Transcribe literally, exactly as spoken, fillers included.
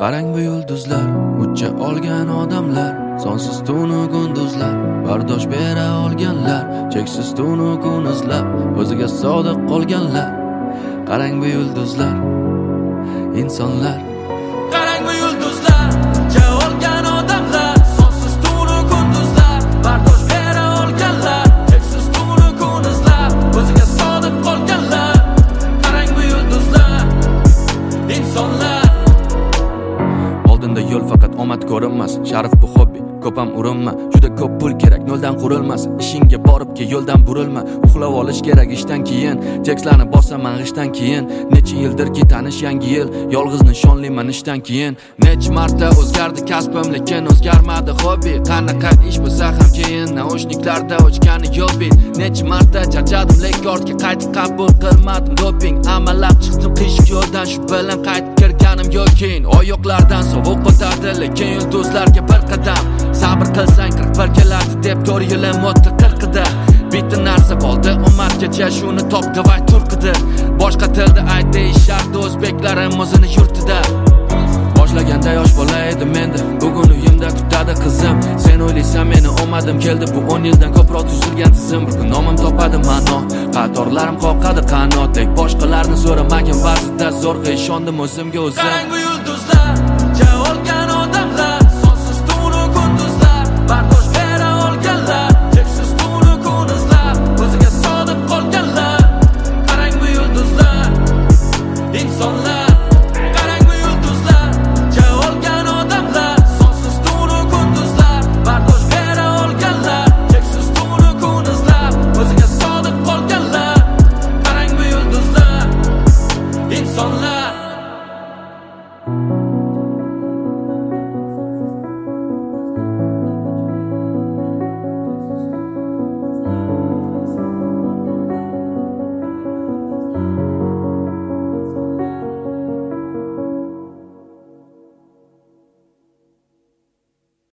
Qarang bu yulduzlar, ucha olgan odamlar, sonsiz tunu kunduzlar, bardosh bera olganlar, cheksiz tunu kun izlab, o'ziga sodiq qolganlar. Qarang bu yulduzlar, insonlar. Qarang bu yulduzlar, ucha olgan odamlar, sonsiz tunu kunduzlar, bardosh bera olganlar, cheksiz tunu kun izlab, o'ziga sodiq qolganlar. Qarang bu yulduzlar, insonlar. Oldinda yo'l faqat omad ko'rinmas, sharif bu hobbi, ko'p ham urinma, juda ko'p pul kerak, noldan qurilmas, ishingga borib ke yo'ldan burilma, uxlab olish kerak ishdan keyin, tekstlarni bosaman g'ishdan keyin, necha yildirki tanish yangi yil, yolg'iz nishonliman ishdan keyin, necha marta o'zgardi kasbim, lekin o'zgarmadi hobbi, qanaqa ish bo'lsa ham keyin, naushniklarda o'chgani yo'bin, necha marta charchadim, lekin ortga qaytib qabul qilmadim doping, amallab chiqdim qiyshiq yo'ldan, shu bilan qaytib kirganim yo'kin, oyoqlardan sovuq o'tadi, lekin yulduzlarga bir qadam, sabr qilsang qirq bir keladi deb to'rt yilim o'tdi qirqida, bitta narsa qoldi ummatgacha, shuni top davay turqidi, boshqa tilda ayt deyishardi o'zbeklarim o'zini yurtida. Boshlaganda yosh bola edim endi, bugun uyimda kutadi qizim, sen o'ylaysan meni omadim keldi, bu o'n yildan ko'proq tuzilgan tizim, bir kun nomim topadi ma'no, qatorlarim qoqadi qanot, lek boshqalarni so'ramagan ba'zida zo'rg'a ishondim o'zimga o'zim. Qarang bu yulduzlar,